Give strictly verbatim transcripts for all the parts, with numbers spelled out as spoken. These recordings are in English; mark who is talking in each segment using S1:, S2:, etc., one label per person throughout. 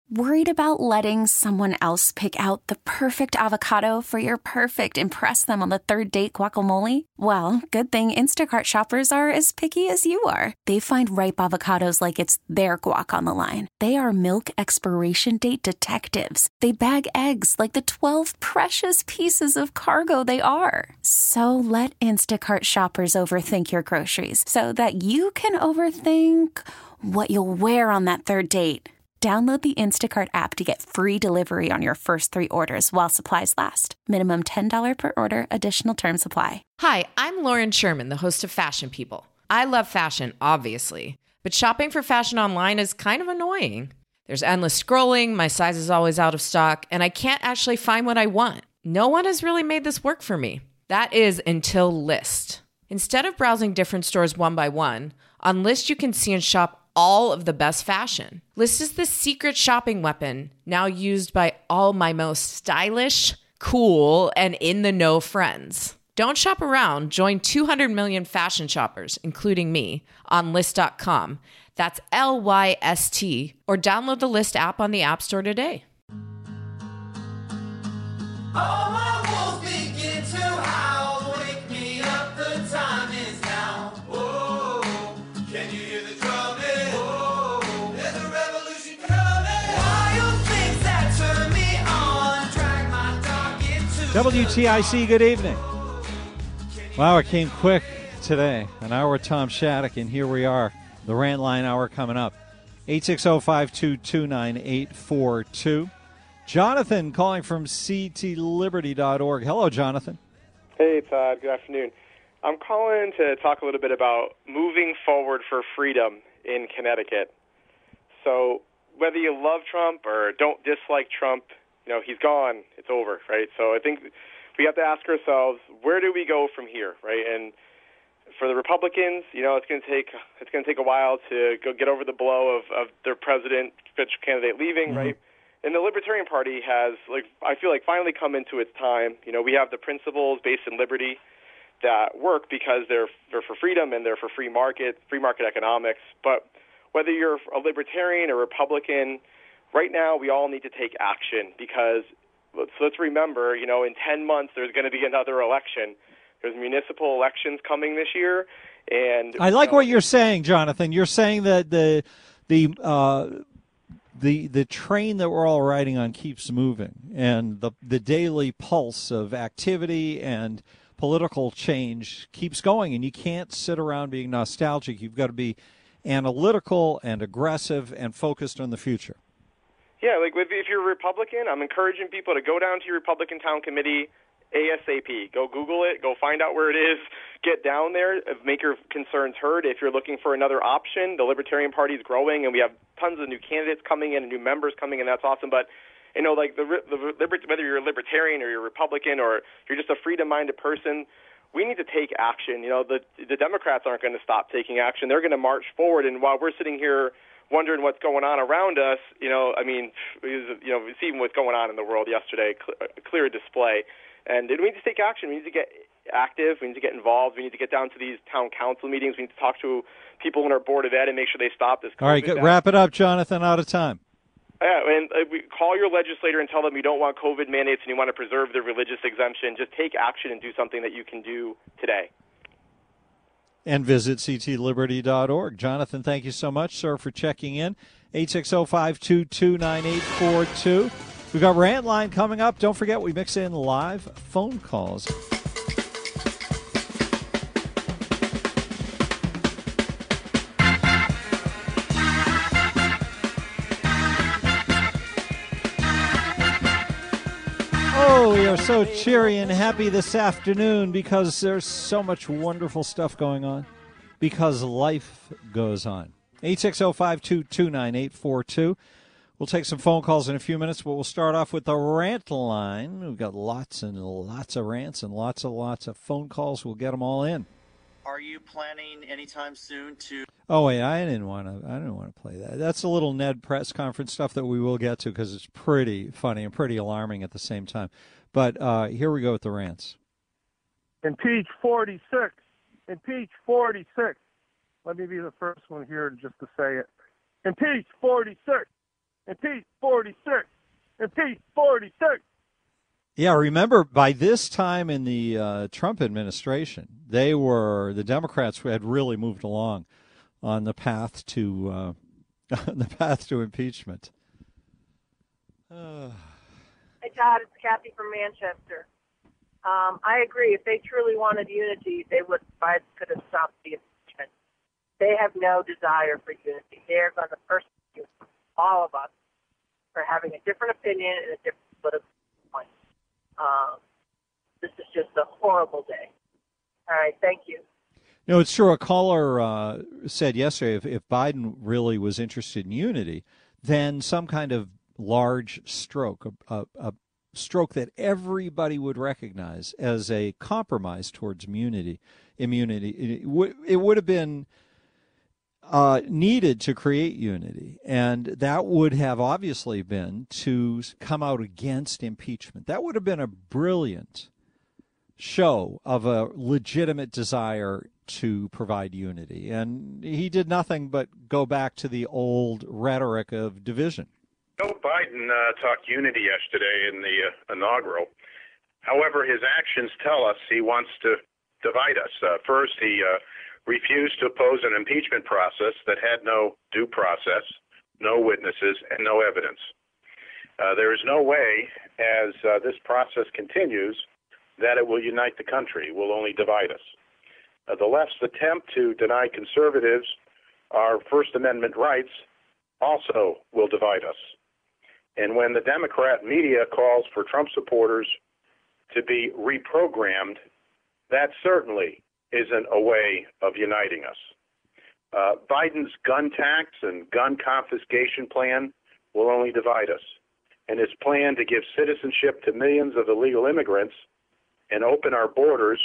S1: Worried about letting someone else pick out the perfect avocado for your perfect impress them on the third date guacamole? Well, good thing Instacart shoppers are as picky as you are. They find ripe avocados like it's their guac on the line. They are milk expiration date detectives. They bag eggs like the twelve precious pieces of cargo they are. So let Instacart shoppers overthink your groceries so that you can overthink what you'll wear on that third date. Download the Instacart app to get free delivery on your first three orders while supplies last. Minimum ten dollars per order. Additional terms apply.
S2: Hi, I'm Lauren Sherman, the host of Fashion People. I love fashion, obviously, but shopping for fashion online is kind of annoying. There's endless scrolling, my size is always out of stock, and I can't actually find what I want. No one has really made this work for me. That is until Lyst. Instead of browsing different stores one by one, on Lyst you can see and shop all of the best fashion. Lyst is the secret shopping weapon now used by all my most stylish, cool, and in-the-know friends. Don't shop around. Join two hundred million fashion shoppers, including me, on Lyst dot com. That's L Y S T. Or download the Lyst app on the App Store today.
S3: All my wolves begin to howl. Wake me up, the time is now. Whoa, can you hear the drumming? Whoa, there's a revolution coming. Wild things that turn me on. Drag my dog into
S4: W T I C, good evening. Wow, it came quick today. An hour with Tom Shattuck, and here we are. The Rant Line Hour coming up. eight six zero, five two two, nine eight four two. Jonathan calling from C T Liberty dot org. Hello, Jonathan.
S5: Hey, Todd. Good afternoon. I'm calling to talk a little bit about moving forward for freedom in Connecticut. So whether you love Trump or don't dislike Trump, you know, he's gone. It's over, right? So I think we have to ask ourselves, where do we go from here, right? And for the Republicans, you know, it's going to take it's going to take a while to go get over the blow of, of their president, candidate leaving, mm-hmm. right? And the Libertarian Party has, like, I feel like, finally come into its time. You know, we have the principles based in liberty that work because they're they're for freedom and they're for free market, free market economics. But whether you're a Libertarian or Republican, right now we all need to take action because let's, let's remember, you know, in ten months there's going to be another election. There's municipal elections coming this year, and
S4: I like
S5: you know,
S4: what you're saying, Jonathan. You're saying that the the uh, the the train that we're all riding on keeps moving, and the the daily pulse of activity and political change keeps going, and you can't sit around being nostalgic. You've got to be analytical and aggressive and focused on the future.
S5: Yeah, like if, if you're a Republican, I'm encouraging people to go down to your Republican town committee ASAP. Go Google it. Go find out where it is. Get down there. Make your concerns heard. If you're looking for another option, the Libertarian Party is growing, and we have tons of new candidates coming in and new members coming in. That's awesome. But, you know, like the, the whether you're a Libertarian or you're a Republican or you're just a freedom-minded person, we need to take action. You know, the the Democrats aren't going to stop taking action. They're going to march forward. And while we're sitting here wondering what's going on around us, you know, I mean, you know, seeing what's going on in the world yesterday, a clear display. And we need to take action. We need to get active. We need to get involved. We need to get down to these town council meetings. We need to talk to people in our Board of Ed and make sure they stop this. COVID
S4: All right, get, wrap it up, Jonathan. Out of time.
S5: Yeah, and uh, we call your legislator and tell them you don't want COVID mandates and you want to preserve the religious exemption. Just take action and do something that you can do today.
S4: And visit C T Liberty dot org. Jonathan, thank you so much, sir, for checking in. eight six zero, five two two, nine eight four two. We've got Rant Line coming up. Don't forget, we mix in live phone calls. Oh, we are so cheery and happy this afternoon because there's so much wonderful stuff going on, because life goes on. eight six zero, five two two, nine eight four two. We'll take some phone calls in a few minutes, but we'll start off with the rant line. We've got lots and lots of rants and lots and lots of phone calls. We'll get them all in.
S6: Are you planning anytime soon to?
S4: Oh wait, I didn't want to. I didn't want to play that. That's a little Ned press conference stuff that we will get to because it's pretty funny and pretty alarming at the same time. But uh, here we go with the rants.
S7: Impeach forty-six. Impeach forty-six. Let me be the first one here just to say it. Impeach forty-six. Impeach forty-six. Impeach forty-six.
S4: Yeah, remember, by this time in the uh, Trump administration, they were, the Democrats had really moved along on the path to uh, on the path to impeachment. Uh.
S8: Hey, Todd, it's Kathy from Manchester. Um, I agree. If they truly wanted unity, they would Biden could have stopped the impeachment. They have no desire for unity. They're going to persecute all of us for having a different opinion and a different political point. Um, this is just a horrible day. All right, thank you.
S4: No, it's true. A caller uh, said yesterday if, if Biden really was interested in unity, then some kind of large stroke, a, a, a stroke that everybody would recognize as a compromise towards immunity, immunity, it, w- it would have been uh, needed to create unity. And that would have obviously been to come out against impeachment. That would have been a brilliant show of a legitimate desire to provide unity. And he did nothing but go back to the old rhetoric of division.
S9: Joe Biden uh, talked unity yesterday in the uh, inaugural. However, his actions tell us he wants to divide us. Uh, first, he uh, refused to oppose an impeachment process that had no due process, no witnesses, and no evidence. Uh, there is no way, as uh, this process continues, that it will unite the country. It will only divide us. Uh, the left's attempt to deny conservatives our First Amendment rights also will divide us. And when the Democrat media calls for Trump supporters to be reprogrammed, that certainly isn't a way of uniting us. Uh, Biden's gun tax and gun confiscation plan will only divide us. And his plan to give citizenship to millions of illegal immigrants and open our borders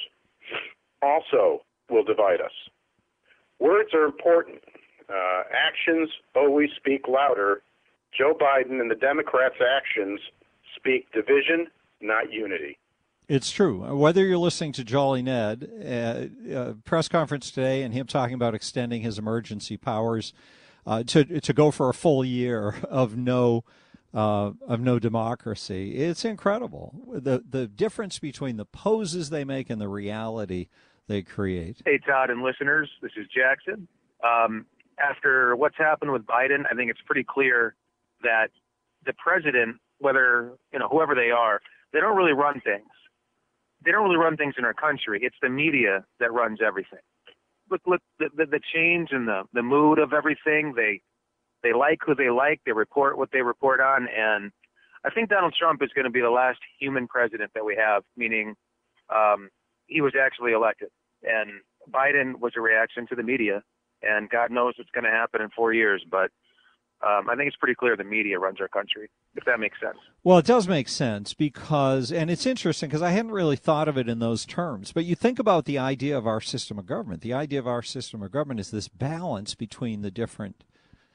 S9: also will divide us. Words are important. Uh, actions always speak louder. Joe Biden and the Democrats' actions speak division, not unity.
S4: It's true. Whether you're listening to Jolly Ned, uh, uh, press conference today, and him talking about extending his emergency powers uh, to to go for a full year of no uh, of no democracy, it's incredible. The the difference between the poses they make and the reality they create.
S10: Hey, Todd and listeners, this is Jackson. Um, after what's happened with Biden, I think it's pretty clear that the president, whether, you know, whoever they are, they don't really run things. They don't really run things in our country. It's the media that runs everything. Look, look, the, the, the change in the, the mood of everything. They, they like who they like. They report what they report on. And I think Donald Trump is going to be the last human president that we have, meaning um, he was actually elected. And Biden was a reaction to the media. And God knows what's going to happen in four years. But Um, I think it's pretty clear the media runs our country, if that makes sense.
S4: Well, it does make sense because, and it's interesting because I hadn't really thought of it in those terms, but you think about the idea of our system of government. The idea of our system of government is this balance between the different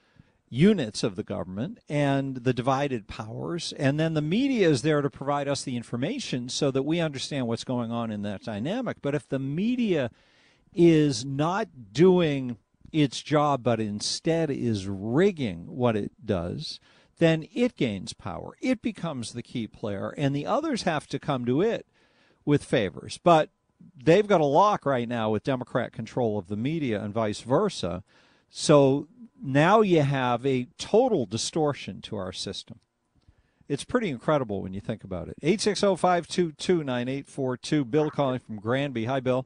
S4: units of the government and the divided powers, and then the media is there to provide us the information so that we understand what's going on in that dynamic. But if the media is not doing its job, but instead is rigging what it does, then it gains power. It becomes the key player, and the others have to come to it with favors. But they've got a lock right now with Democrat control of the media and vice versa. So now you have a total distortion to our system. It's pretty incredible when you think about it. eight six zero, five two two, nine eight four two. Bill calling from Granby. Hi, Bill.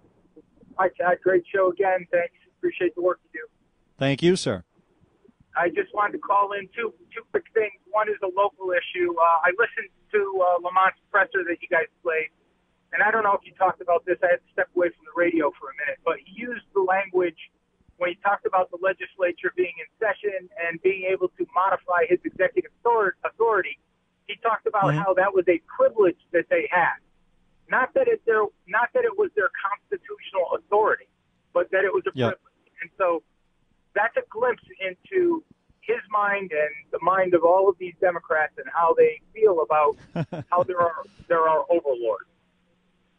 S11: Hi, Todd. Great show again. Thanks. Appreciate the work you do.
S4: Thank you, sir.
S11: I just wanted to call in two two quick things. One is a local issue. Uh, I listened to uh, Lamont's presser that you guys played, and I don't know if you talked about this. I had to step away from the radio for a minute, but he used the language when he talked about the legislature being in session and being able to modify his executive authority. He talked about mm-hmm. how that was a privilege that they had, not that it their not that it was their constitutional authority, but that it was a
S4: yep.
S11: privilege. And so that's a glimpse into his mind and the mind of all of these Democrats and how they feel about how there are there are overlords.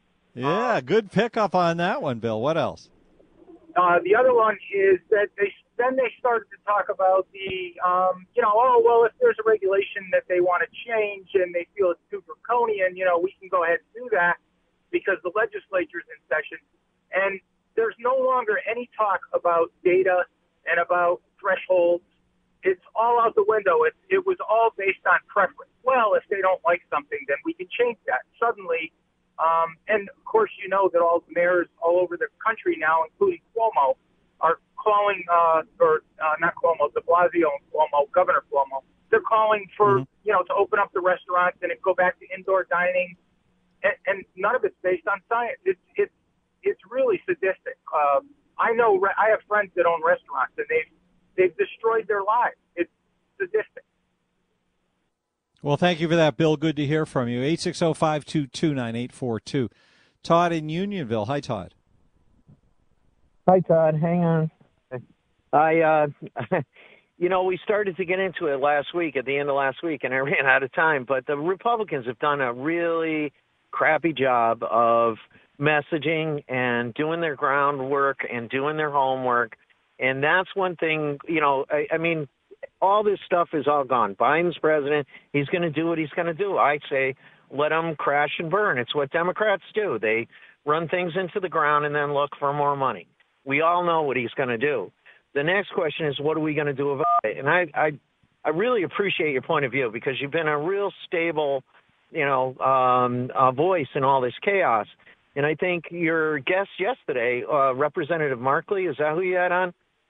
S4: Yeah, good pickup on that one, Bill. What else?
S11: Uh, the other one is that they then they started to talk about the, um, you know, oh, well, if there's a regulation that they want to change and they feel it's too draconian, you know, we can go ahead and do that because the legislature's in session. And there's no longer any talk about data and about thresholds. It's all out the window. It, it was all based on preference. Well, if they don't like something, then we can change that. Suddenly, um, and of course, you know that all the mayors all over the country now, including Cuomo, are calling, uh, or uh, not Cuomo, de Blasio and Cuomo, Governor Cuomo, they're calling for, mm-hmm. you know, to open up the restaurants and go back to indoor dining. And, and none of it's based on science. It's, it's, it's really sadistic. Uh, I know, re- I have friends that own restaurants and they've, they've destroyed their lives. It's sadistic.
S4: Well, thank you for that, Bill. Good to hear from you. eight six zero, five two two, nine eight four two. Todd in Unionville. Hi, Todd.
S12: Hi, Todd. Hang on. I, uh, you know, we started to get into it last week, at the end of last week, and I ran out of time. But the Republicans have done a really crappy job of messaging and doing their groundwork and doing their homework. And that's one thing, you know, I, I mean, all this stuff is all gone. Biden's president. He's going to do what he's going to do. I say let him crash and burn. It's what Democrats do. They run things into the ground and then look for more money. We all know what he's going to do. The next question is, what are we going to do about it? And I, I, I really appreciate your point of view because you've been a real stable, you know, um, uh, voice in all this chaos. And I think your guest yesterday, uh, Representative Markley, is that who you had on?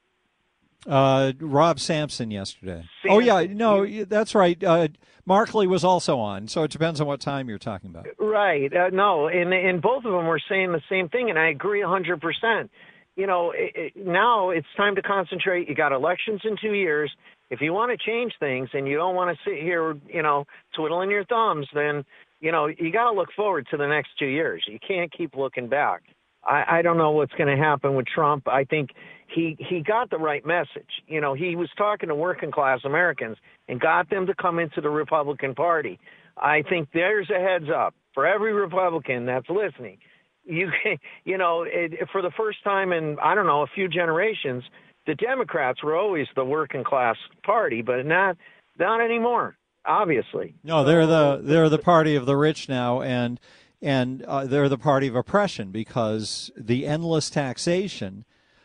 S4: Uh, Rob Sampson yesterday. Sampson. Oh, yeah, no, that's right. Uh, Markley was also on, so it depends on what time you're talking about.
S12: Right. Uh, no, and, and both of them were saying the same thing, and I agree one hundred percent. You know, it, it, now it's time to concentrate. You got elections in two years. If you want to change things and you don't want to sit here, you know, twiddling your thumbs, then, you know, you got to look forward to the next two years. You can't keep looking back. I, I don't know what's going to happen with Trump. I think he, he got the right message. You know, he was talking to working class Americans and got them to come into the Republican Party. I think there's a heads up for every Republican that's listening. You you know, it, for the first time in, I don't know, a few generations, the Democrats were always the working class party, but not not anymore, obviously.
S4: No, they're the they're the party of the rich now, and and uh, they're the party of oppression because the endless taxation,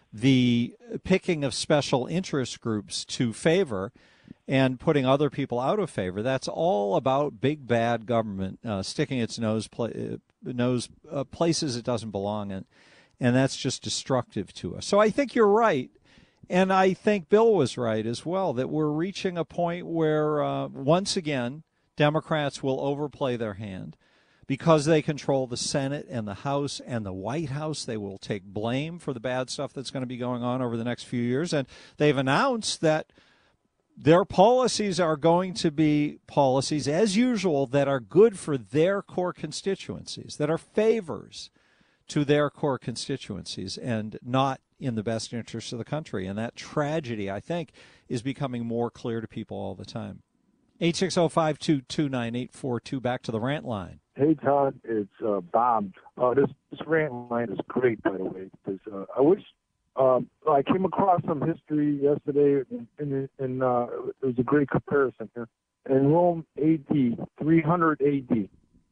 S4: the picking of special interest groups to favor and putting other people out of favor, that's all about big bad government uh, sticking its nose pla- nose uh, places it doesn't belong in, and that's just destructive to us. So I think you're right, and I think Bill was right as well, that we're reaching a point where, uh, once again, Democrats will overplay their hand. Because they control the Senate and the House and the White House, they will take blame for the bad stuff that's going to be going on over the next few years. And they've announced that their policies are going to be policies, as usual, that are good for their core constituencies, that are favors to their core constituencies and not in the best interest of the country. And that tragedy, I think, is becoming more clear to people all the time. eight six zero, five two two, nine eight four two. Back to the rant line.
S13: Hey, Todd, it's uh, Bob. Uh, this, this rant line is great, by the way, because uh, I wish um, I came across some history yesterday, and, and, and uh, it was a great comparison here. In Rome, A D, three hundred A D.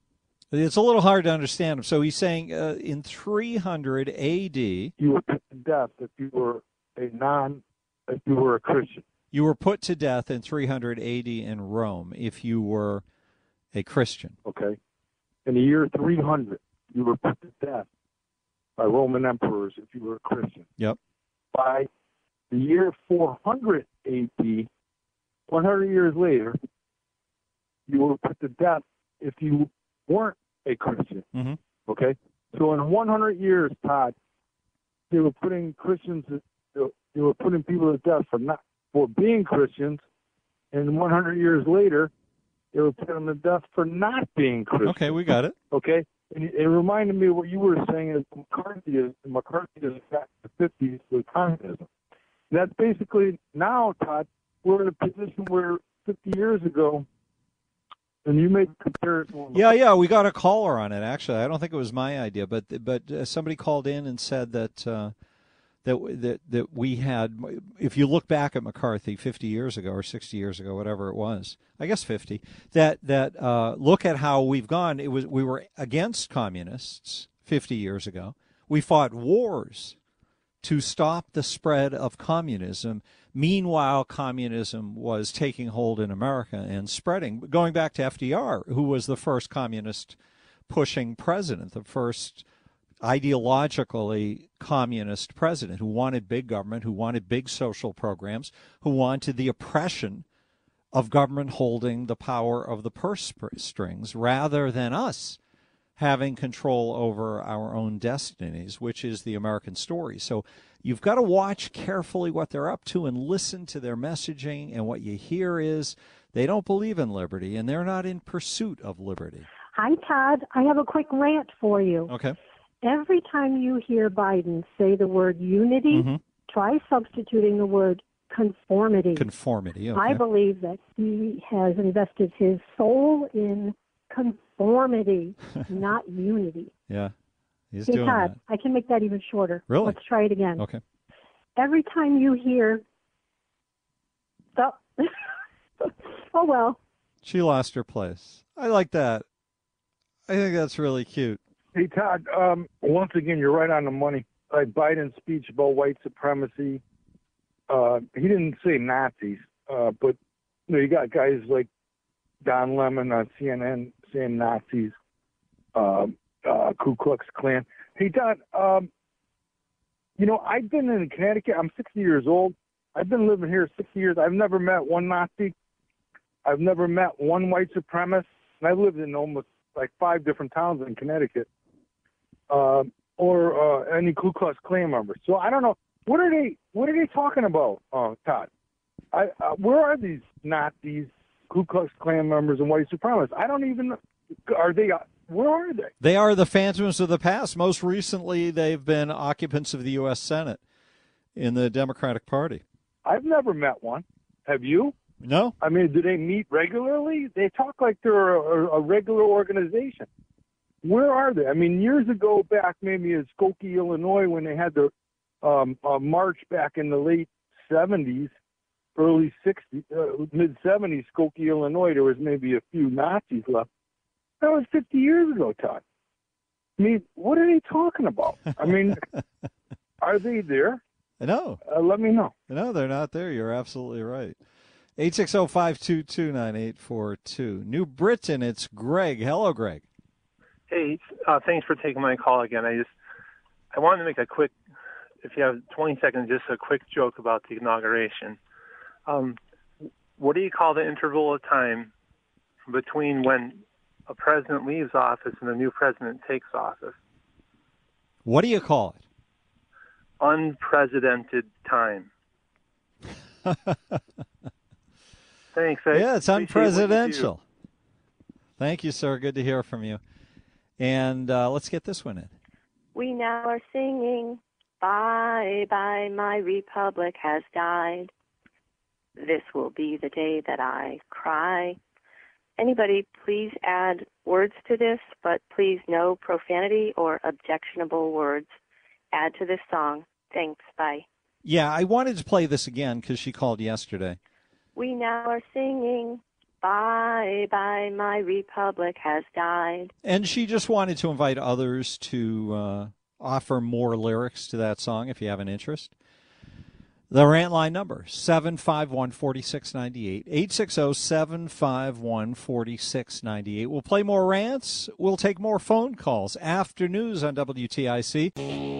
S4: It's a little hard to understand him. So he's saying uh, in three hundred A D,
S13: you were put to death if you were a non, if you were a Christian.
S4: You were put to death in three hundred A D in Rome if you were a Christian.
S13: Okay. In the year three hundred, you were put to death by Roman emperors if you were a Christian.
S4: Yep.
S13: By the year four hundred A D, one hundred years later, you were put to death if you weren't a Christian.
S4: Mm-hmm.
S13: Okay? So in one hundred years, Todd, they were putting Christians, they were putting people to death for not for being Christians, and one hundred years later, they were putting them to death for not being Christian.
S4: Okay, we got it.
S13: Okay? And it reminded me of what you were saying is McCarthy is McCarthy is back to the fifties with communism. And that's basically now, Todd, we're in a position where fifty years ago, and you made the comparison.
S4: Yeah, yeah, we got a caller on it, actually. I don't think it was my idea, but but uh, somebody called in and said that uh, that that that we had. If you look back at McCarthy fifty years ago or sixty years ago, whatever it was, I guess fifty. That that uh, look at how we've gone. It was we were against communists fifty years ago. We fought wars to stop the spread of communism. Meanwhile, communism was taking hold in America and spreading. Going back to F D R, who was the first communist pushing president, the first ideologically communist president who wanted big government, who wanted big social programs, who wanted the oppression of government holding the power of the purse strings rather than us having control over our own destinies, which is the American story. So you've got to watch carefully what they're up to and listen to their messaging, and what you hear is they don't believe in liberty, and they're not in pursuit of liberty.
S14: Hi, Todd. I have a quick rant for you.
S4: Okay.
S14: Every time you hear Biden say the word unity,
S4: mm-hmm.
S14: try substituting the word conformity.
S4: Conformity, okay.
S14: I believe that he has invested his soul in conformity, not unity.
S4: Yeah, he's
S14: hey,
S4: doing
S14: Todd,
S4: that.
S14: I can make that even shorter.
S4: Really?
S14: Let's try it again.
S4: Okay.
S14: Every time you hear, oh, oh well.
S4: She lost her place. I like that. I think that's really cute.
S13: Hey, Todd, um, once again, you're right on the money. Like Biden's speech about white supremacy, uh, he didn't say Nazis, uh, but you know, you got guys like Don Lemon on C N N saying Nazis, uh, uh, Ku Klux Klan. Hey, Todd, um, you know, I've been in Connecticut. I'm sixty years old. I've been living here sixty years. I've never met one Nazi. I've never met one white supremacist. And I've lived in almost like five different towns in Connecticut. Uh, or uh, any Ku Klux Klan members. So I don't know, what are they? What are they talking about, uh, Todd? I, uh, where are these Nazis, Ku Klux Klan members, and white supremacists? I don't even. Are they? Uh, where are they?
S4: They are the phantoms of the past. Most recently, they've been occupants of the U S Senate in the Democratic Party.
S13: I've never met one. Have you?
S4: No.
S13: I mean, do they meet regularly? They talk like they're a, a regular organization. Where are they? I mean, years ago, back maybe in Skokie, Illinois, when they had the um, uh, march back in the late seventies, early sixties, uh, mid seventies, Skokie, Illinois, there was maybe a few Nazis left. That was fifty years ago, Todd. I mean, what are they talking about? I mean, are they there?
S4: No.
S13: Uh, let me know.
S4: No, they're not there. You're absolutely right. eight six zero, five two two, nine eight four two. New Britain, it's Greg. Hello, Greg.
S15: Hey, uh, thanks for taking my call again. I just, I wanted to make a quick, if you have twenty seconds, just a quick joke about the inauguration. Um, what do you call the interval of time between when a president leaves office and a new president takes office?
S4: What do you call it?
S15: Unprecedented time. Thanks. I
S4: Yeah, it's
S15: appreciate what you do.
S4: unpresidential. Thank you, sir. Good to hear from you. And uh, let's get this one in.
S16: We now are singing, bye, bye, my republic has died. This will be the day that I cry. Anybody, please add words to this, but please no profanity or objectionable words. Add to this song. Thanks, bye.
S4: Yeah, I wanted to play this again because she called yesterday.
S16: We now are singing, bye, bye, my republic has died.
S4: And she just wanted to invite others to uh, offer more lyrics to that song if you have an interest. The rant line number, seven five one, four six nine eight, eight six zero, seven five one, four six nine eight. We'll play more rants. We'll take more phone calls after news on W T I C.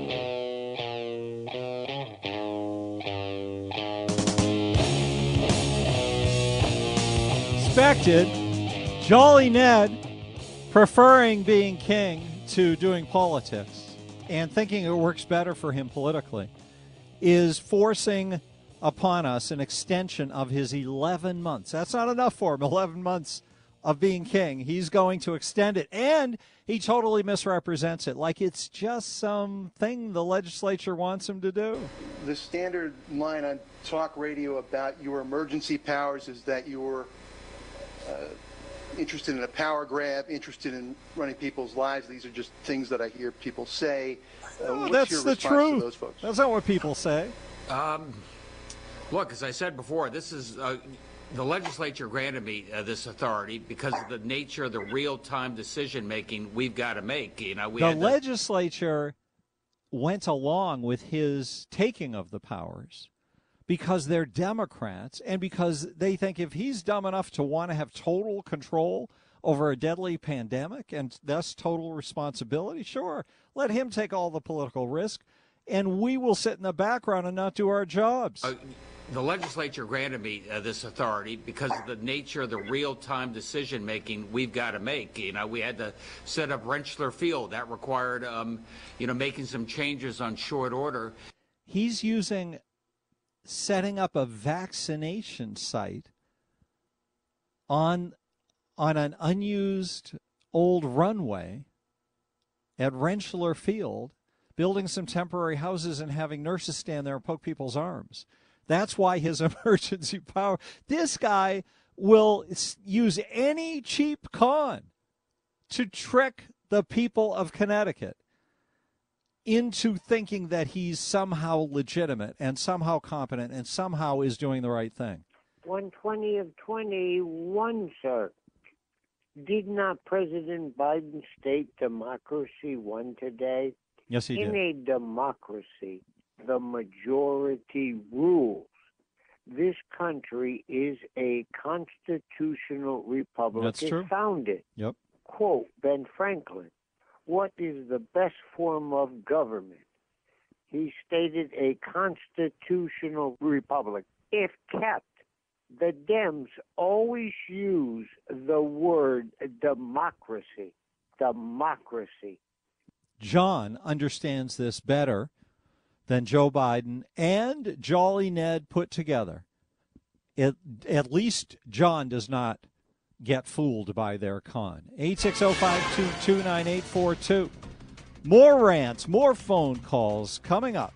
S4: Expected, Jolly Ned preferring being king to doing politics and thinking it works better for him politically is forcing upon us an extension of his eleven months. That's not enough for him, eleven months of being king. He's going to extend it, and he totally misrepresents it like it's just something the legislature wants him to do.
S17: The standard line on talk radio about your emergency powers is that you're uh, interested in a power grab, interested in running people's lives. These are just things that I hear people say. Uh, what's
S4: That's
S17: your
S4: the
S17: response
S4: truth.
S17: to those folks?
S4: That's not what people say.
S18: Um, look, as I said before, this is uh, the legislature granted me uh, this authority because of the nature of the real-time decision-making we've got to make. You know, we
S4: The
S18: had to-
S4: legislature went along with his taking of the powers because they're Democrats and because they think if he's dumb enough to want to have total control over a deadly pandemic and thus total responsibility, sure, let him take all the political risk, and we will sit in the background and not do our jobs.
S18: Uh, the legislature granted me uh, this authority because of the nature of the real-time decision-making we've got to make. You know, we had to set up Rentschler Field. That required, um, you know, making some changes on short order.
S4: He's using setting up a vaccination site on on an unused old runway at Rentschler Field, building some temporary houses and having nurses stand there and poke people's arms. That's why his emergency power. This guy will use any cheap con to trick the people of Connecticut into thinking that he's somehow legitimate and somehow competent and somehow is doing the right thing.
S19: one twenty of twenty-one, sir. Did not President Biden state democracy won today?
S4: Yes, he
S19: In
S4: did.
S19: a democracy, the majority rules. This country is a constitutional republic.
S4: That's true.
S19: It founded.
S4: Yep.
S19: Quote, Ben Franklin, what is the best form of government? He stated a constitutional republic. If kept, the Dems always use the word democracy. Democracy.
S4: John understands this better than Joe Biden and Jolly Ned put together. It, at least John does not get fooled by their con. eight six zero, five two two, nine eight four two. More rants, more phone calls coming up.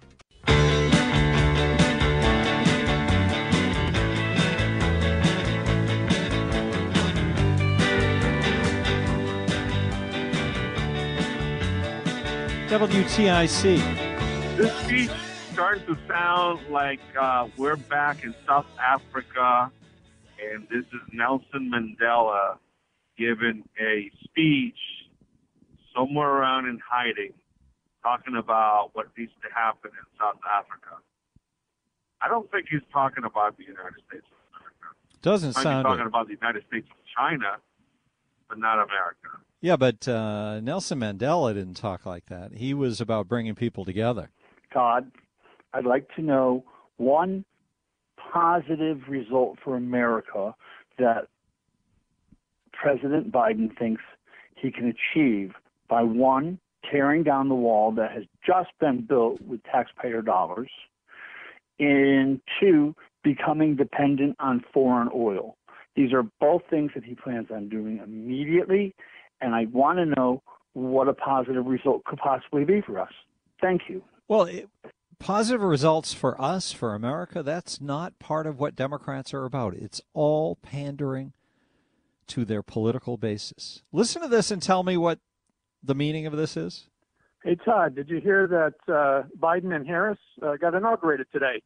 S4: W T I C.
S7: This speech starts to sound like uh, we're back in South Africa, and this is Nelson Mandela giving a speech somewhere around in hiding, talking about what needs to happen in South Africa. I don't think he's talking about the United States of America.
S4: Doesn't
S7: He might
S4: sound
S7: be
S4: it.
S7: talking about the United States of China, but not America.
S4: Yeah, but uh, Nelson Mandela didn't talk like that. He was about bringing people together.
S13: Todd, I'd like to know one positive result for America that President Biden thinks he can achieve by, one, tearing down the wall that has just been built with taxpayer dollars, and two, becoming dependent on foreign oil. These are both things that he plans on doing immediately, and I want to know what a positive result could possibly be for us. Thank you.
S4: Well, it, positive results for us, for America, that's not part of what Democrats are about. It's all pandering to their political basis. Listen to this and tell me what the meaning of this is.
S20: Hey, Todd, did you hear that uh, Biden and Harris uh, got inaugurated today?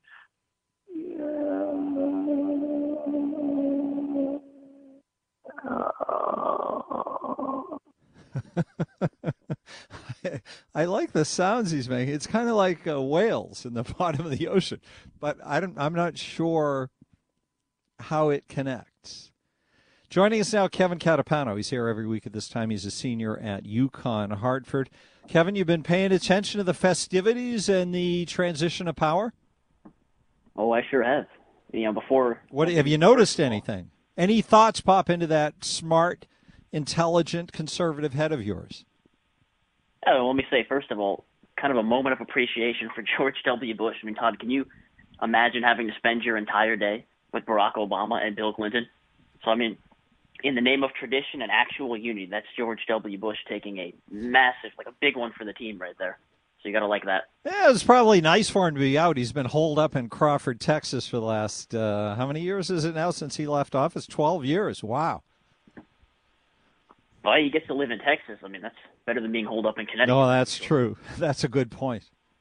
S4: I, I like the sounds he's making. It's kind of like uh, whales in the bottom of the ocean, but I don't, I'm not sure how it connects. Joining us now, Kevin Catapano. He's here every week at this time. He's a senior at UConn Hartford. Kevin, you've been paying attention to the festivities and the transition of power?
S21: Oh, I sure have. You know, before.
S4: What have you noticed anything? Any thoughts pop into that smart, intelligent, conservative head of yours?
S21: Oh, let me say, first of all, kind of a moment of appreciation for George W. Bush. I mean, Todd, can you imagine having to spend your entire day with Barack Obama and Bill Clinton? So, I mean, in the name of tradition and actual unity, that's George W. Bush taking a massive, like a big one for the team right there. So you got to like that.
S4: Yeah, it's probably nice for him to be out. He's been holed up in Crawford, Texas for the last, uh, how many years is it now since he left office? twelve years. Wow.
S21: Well, he gets to live in Texas. I mean, that's better than being holed up in Connecticut.
S4: No, that's true. That's a good point.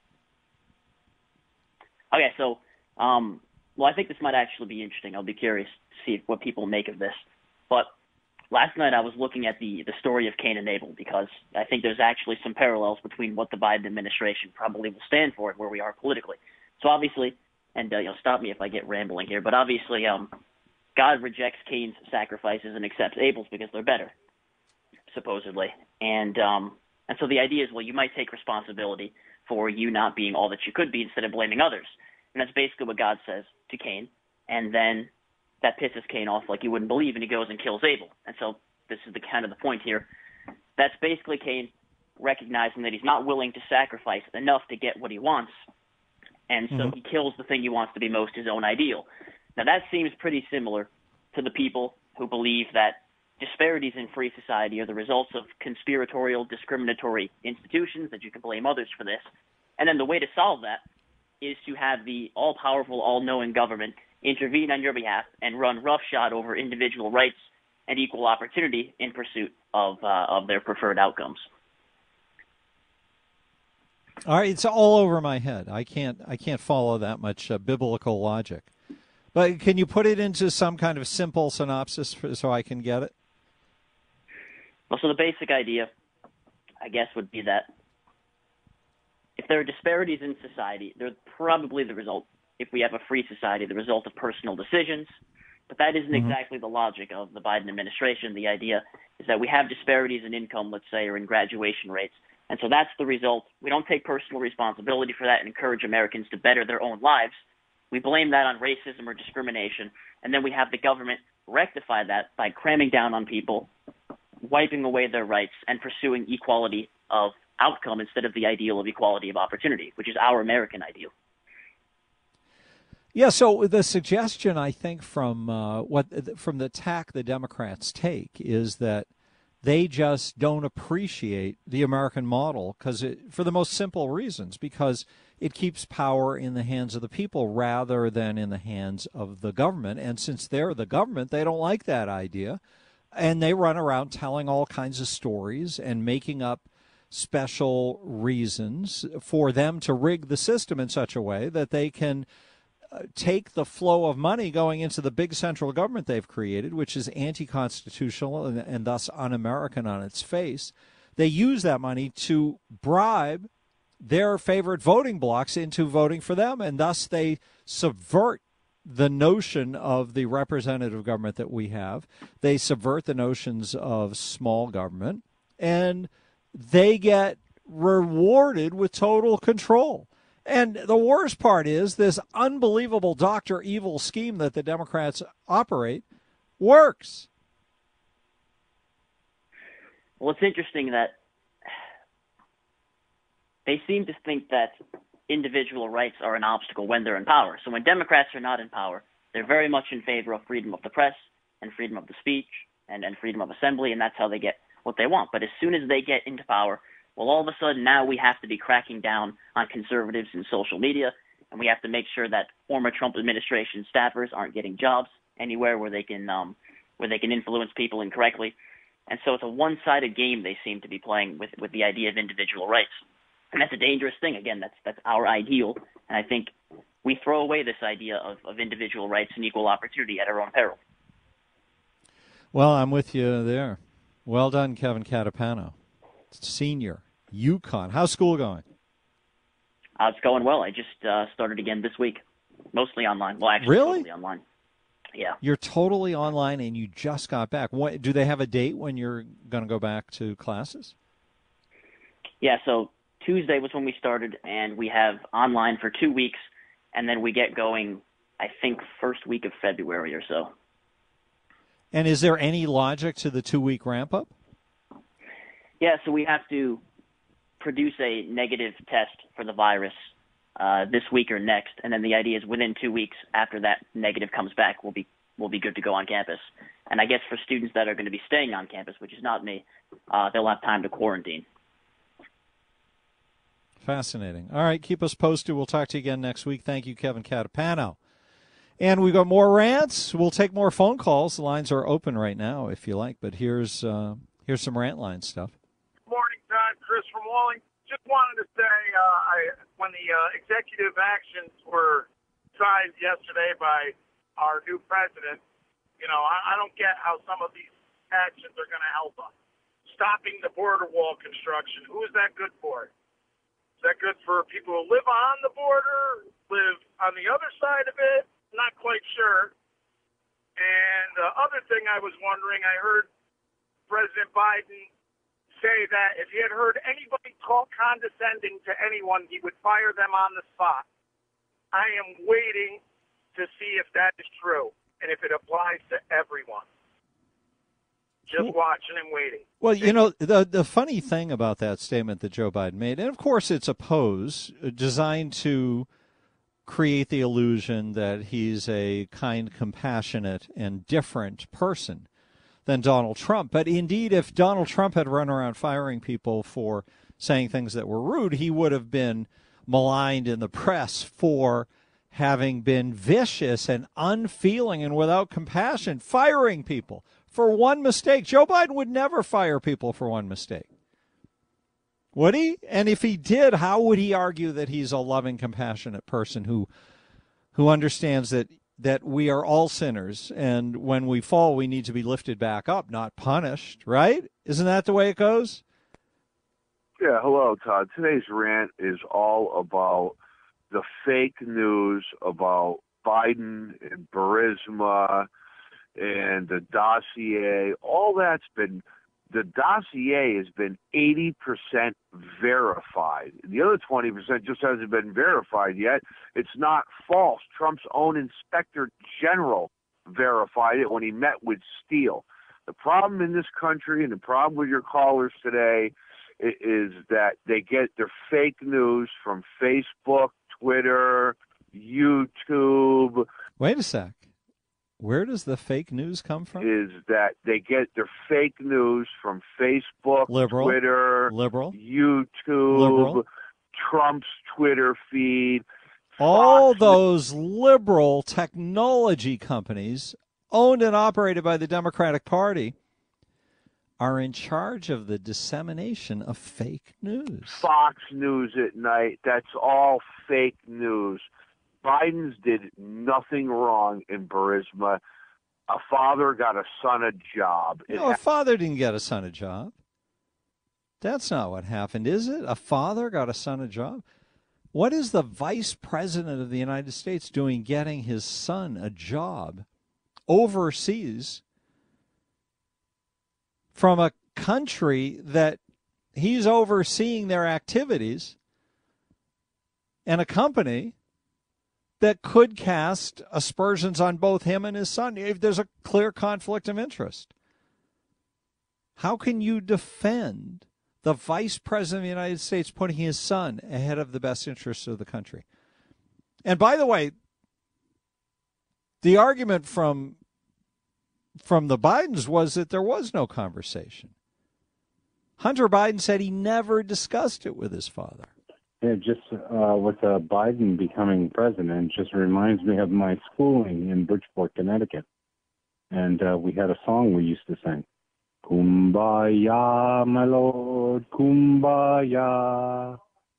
S21: Okay, so, um, well, I think this might actually be interesting. I'll be curious to see what people make of this. But last night I was looking at the, the story of Cain and Abel because I think there's actually some parallels between what the Biden administration probably will stand for and where we are politically. So obviously, and uh, you know, stop me if I get rambling here, but obviously um, God rejects Cain's sacrifices and accepts Abel's because they're better, supposedly. And um, and so the idea is, well, you might take responsibility for you not being all that you could be instead of blaming others. And that's basically what God says to Cain. And then that pisses Cain off like you wouldn't believe, and he goes and kills Abel. And so this is the kind of the point here. That's basically Cain recognizing that he's not willing to sacrifice enough to get what he wants, and so
S1: Mhm.
S21: he kills the thing he wants to be most his own ideal. Now that seems pretty similar to the people who believe that disparities in free society are the results of conspiratorial, discriminatory institutions, that you can blame others for this. And then the way to solve that is to have the all-powerful, all-knowing government intervene on your behalf and run roughshod over individual rights and equal opportunity in pursuit of uh, of their preferred outcomes.
S4: All right, it's all over my head. I can't I can't follow that much uh, biblical logic. But can you put it into some kind of simple synopsis for, so I can get it?
S21: Well, so the basic idea, I guess, would be that if there are disparities in society, they're probably the result, if we have a free society, the result of personal decisions. But that isn't
S1: Mhm.
S21: exactly the logic of the Biden administration. The idea is that we have disparities in income, let's say, or in graduation rates. And so that's the result. We don't take personal responsibility for that and encourage Americans to better their own lives. We blame that on racism or discrimination. And then we have the government rectify that by cramming down on people, wiping away their rights, and pursuing equality of outcome instead of the ideal of equality of opportunity, which is our American ideal.
S4: Yeah, so the suggestion, I think, from uh, what from the tack the Democrats take is that they just don't appreciate the American model because, for the most simple reasons, because it keeps power in the hands of the people rather than in the hands of the government. And since they're the government, they don't like that idea, and they run around telling all kinds of stories and making up special reasons for them to rig the system in such a way that they can take the flow of money going into the big central government they've created, which is anti-constitutional and, and thus un-American on its face. They use that money to bribe their favorite voting blocs into voting for them, and thus they subvert the notion of the representative government that we have. They subvert the notions of small government, and they get rewarded with total control. And the worst part is this unbelievable Doctor Evil scheme that the Democrats operate works.
S21: Well, it's interesting that they seem to think that individual rights are an obstacle when they're in power. So when Democrats are not in power, they're very much in favor of freedom of the press and freedom of the speech and, and freedom of assembly, and that's how they get what they want. But as soon as they get into power, well, all of a sudden now we have to be cracking down on conservatives in social media, and we have to make sure that former Trump administration staffers aren't getting jobs anywhere where they can um, where they can influence people incorrectly. And so it's a one-sided game they seem to be playing with, with the idea of individual rights. And that's a dangerous thing. Again, that's that's our ideal, and I think we throw away this idea of, of individual rights and equal opportunity at our own peril.
S4: Well, I'm with you there. Well done, Kevin Catapano, senior, UConn. How's school going?
S21: Uh, it's going well. I just uh, started again this week, mostly online. Well, actually,
S4: Really?
S21: totally online. Yeah.
S4: You're totally online, and you just got back. What, do they have a date when you're going to go back to classes?
S21: Yeah, so Tuesday was when we started, and we have online for two weeks, and then we get going, I think, first week of February or so.
S4: And is there any logic to the two-week ramp-up?
S21: Yeah, so we have to produce a negative test for the virus uh, this week or next, and then the idea is within two weeks after that negative comes back, we'll be we'll be good to go on campus. And I guess for students that are going to be staying on campus, which is not me, uh, they'll have time to quarantine.
S4: Fascinating. All right, keep us posted. We'll talk to you again next week. Thank you, Kevin Catapano. And we've got more rants. We'll take more phone calls. The lines are open right now if you like. But here's uh, Here's some rant line stuff.
S1: Morning, Todd. Chris from Walling. Just wanted to say, uh, I, when the uh, executive actions were signed yesterday by our new president, you know, I, I don't get how some of these actions are going to help us. Stopping the border wall construction, who is that good for? Is that good for people who live on the border, live on the other side of it? Not quite sure. And the other thing I was wondering, I heard President Biden say that if he had heard anybody talk condescending to anyone, he would fire them on the spot. I am waiting to see if that is true and if it applies to everyone. Just watching and waiting.
S4: Well, you know, the the funny thing about that statement that Joe Biden made, and of course it's a pose designed to create the illusion that he's a kind, compassionate, and different person than Donald Trump. But indeed, if Donald Trump had run around firing people for saying things that were rude, he would have been maligned in the press for having been vicious and unfeeling and without compassion, firing people for one mistake. Joe Biden would never fire people for one mistake. Would he? And if he did, how would he argue that he's a loving, compassionate person who who understands that that we are all sinners, and when we fall, we need to be lifted back up, not punished, right? Isn't that the way it goes?
S22: Yeah, hello, Todd. Today's rant is all about the fake news about Biden and Burisma and the dossier. All that's been, the dossier has been eighty percent verified. The other twenty percent just hasn't been verified yet. It's not false. Trump's own inspector general verified it when he met with Steele. The problem in this country, and the problem with your callers today, is that they get their fake news from Facebook, Twitter, YouTube.
S4: Wait a sec. Where does the fake news come from?
S22: Is that they get their fake news from Facebook,
S4: Liberal,
S22: Twitter,
S4: liberal,
S22: YouTube,
S4: liberal.
S22: Trump's Twitter feed.
S4: All those liberal technology companies owned and operated by the Democratic Party are in charge of the dissemination of fake news.
S22: Fox News at night, that's all fake news. Biden's did nothing wrong in Burisma. A father got a son a job.
S4: No, a father didn't get a son a job. That's not what happened, is it? A father got a son a job? What is the vice president of the United States doing getting his son a job overseas from a country that he's overseeing their activities, and a company that could cast aspersions on both him and his son if there's a clear conflict of interest? How can you defend the vice president of the United States putting his son ahead of the best interests of the country? And by the way, the argument from from the Bidens was that there was no conversation. Hunter Biden said he never discussed it with his father.
S23: Yeah, just uh, with uh, Biden becoming president, just reminds me of my schooling in Bridgeport, Connecticut. And uh, we had a song we used to sing. Kumbaya, my lord, kumbaya.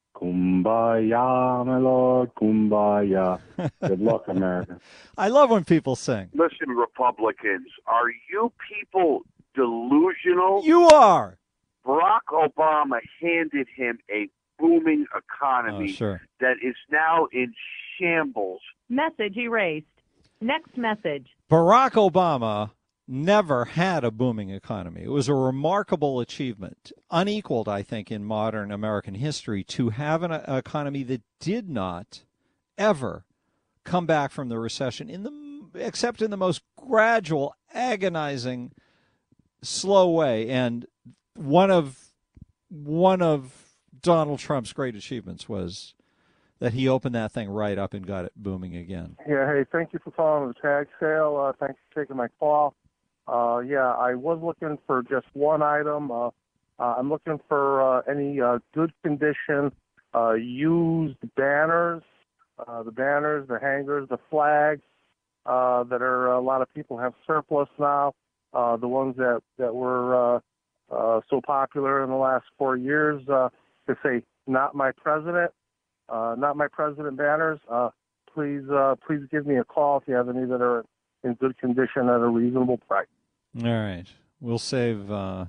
S23: Kumbaya, my lord, kumbaya. Good luck, America.
S4: I love when people sing.
S22: Listen, Republicans, are you people delusional?
S4: You are.
S22: Barack Obama handed him a booming economy
S4: Oh, sure.
S22: that is now in shambles.
S24: Message erased. Next message.
S4: Barack Obama never had a booming economy. It was a remarkable achievement, unequaled, I think, in modern American history, to have an uh, economy that did not ever come back from the recession, in the except in the most gradual, agonizing, slow way. And one of one of Donald Trump's great achievements was that he opened that thing right up and got it booming again.
S20: Yeah, hey, thank you for calling the tag sale. Uh, thanks for taking my call. Uh, yeah, I was looking for just one item. Uh, uh, I'm looking for uh, any uh, good condition uh, used banners, uh, the banners, the hangers, the flags uh, that are a lot of people have surplus now. Uh, the ones that that were uh, uh, so popular in the last four years uh, to say, not my president, uh, not my president banners, uh, please uh, please give me a call if you have any that are in good condition at a reasonable price.
S4: All right. We'll save uh,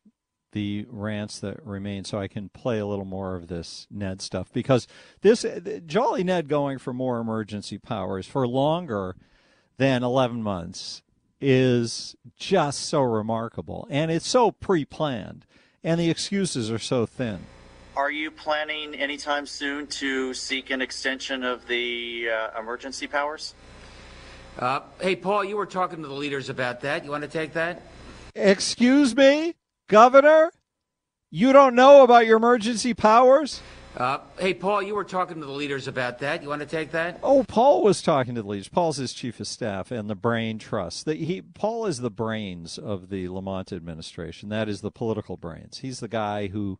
S4: the rants that remain so I can play a little more of this Ned stuff, because this Jolly Ned going for more emergency powers for longer than eleven months is just so remarkable, and it's so pre-planned, and the excuses are so thin.
S2: Are you planning anytime soon to seek an extension of the uh, emergency powers?
S18: Uh, hey, Paul, you were talking to the leaders about that. You want to take that?
S4: Excuse me, Governor? You don't know about your emergency powers?
S18: Uh, hey, Paul, you were talking to the leaders about that. You want to take that?
S4: Oh, Paul was talking to the leaders. Paul's his chief of staff and the brain trust. The, he, Paul is the brains of the Lamont administration. That is the political brains. He's the guy who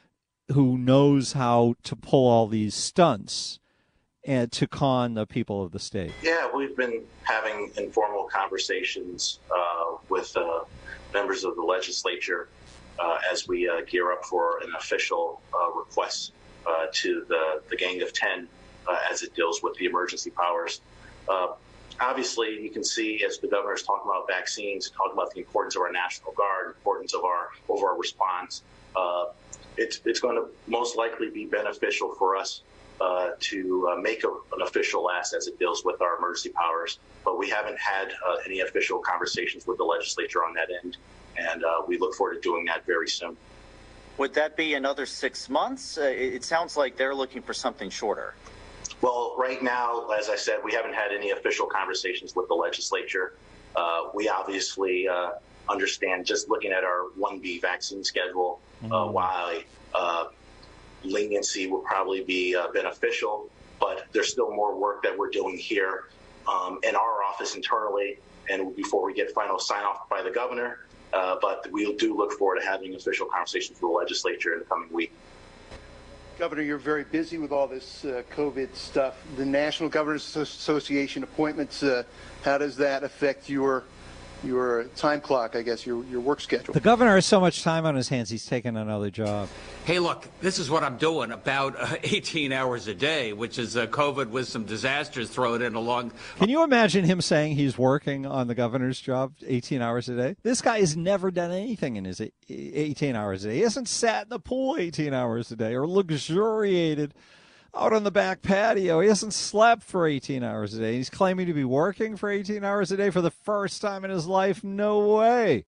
S4: who knows how to pull all these stunts and to con the people of the state.
S3: Yeah, we've been having informal conversations uh, with uh, members of the legislature uh, as we uh, gear up for an official uh, request uh, to the, the Gang of Ten uh, as it deals with the emergency powers. Uh, obviously, you can see as the governor is talking about vaccines, talking about the importance of our National Guard, importance of our overall response, uh, it's, it's going to most likely be beneficial for us Uh, to uh, make a, an official ask as it deals with our emergency powers. But we haven't had uh, any official conversations with the legislature on that end, and uh, we look forward to doing that very soon.
S2: Would that be another six months? Uh, it, it sounds like they're looking for something shorter.
S3: Well, right now, as I said, we haven't had any official conversations with the legislature. Uh, we obviously uh, understand, just looking at our one B vaccine schedule, uh, mm-hmm. why uh, leniency will probably be uh, beneficial, but there's still more work that we're doing here um, in our office internally and before we get final sign-off by the governor. Uh, but we do look forward to having official conversations with the legislature in the coming week.
S17: Governor, you're very busy with all this uh, COVID stuff. The National Governors Association appointments, uh, how does that affect your your time clock, I guess, your your work schedule?
S4: The governor has so much time on his hands, he's taking another job.
S18: Hey, look, this is what I'm doing about uh, eighteen hours a day, which is uh, COVID with some disasters thrown in along.
S4: Can you imagine him saying he's working on the governor's job eighteen hours a day? This guy has never done anything in his eighteen hours a day. He hasn't sat in the pool eighteen hours a day or luxuriated out on the back patio. He hasn't slept for eighteen hours a day. He's claiming to be working for eighteen hours a day for the first time in his life. No way.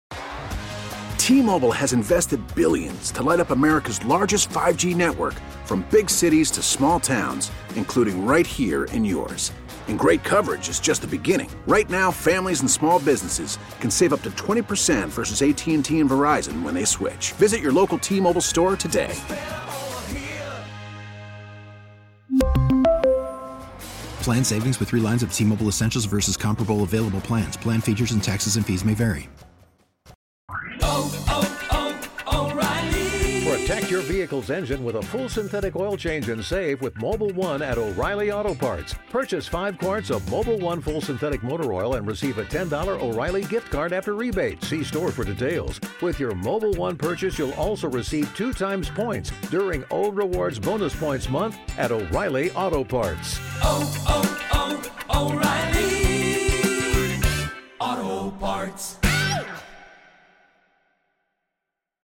S5: T-Mobile has invested billions to light up America's largest five G network, from big cities to small towns, including right here in yours. And great coverage is just the beginning. Right now, families and small businesses can save up to twenty percent versus A T and T and Verizon when they switch. Visit your local T-Mobile store today.
S6: Plan savings with three lines of T-Mobile Essentials versus comparable available plans. Plan features and taxes and fees may vary.
S25: Oh, oh, oh, O'Reilly.
S26: Protect your vehicle's engine with a full synthetic oil change and save with Mobil one at O'Reilly Auto Parts. Purchase five quarts of Mobil one full synthetic motor oil and receive a ten dollars O'Reilly gift card after rebate. See store for details. With your Mobil one purchase, you'll also receive two times points during O Rewards Bonus Points Month at O'Reilly Auto Parts.
S25: Oh, oh, oh, O'Reilly Auto Parts.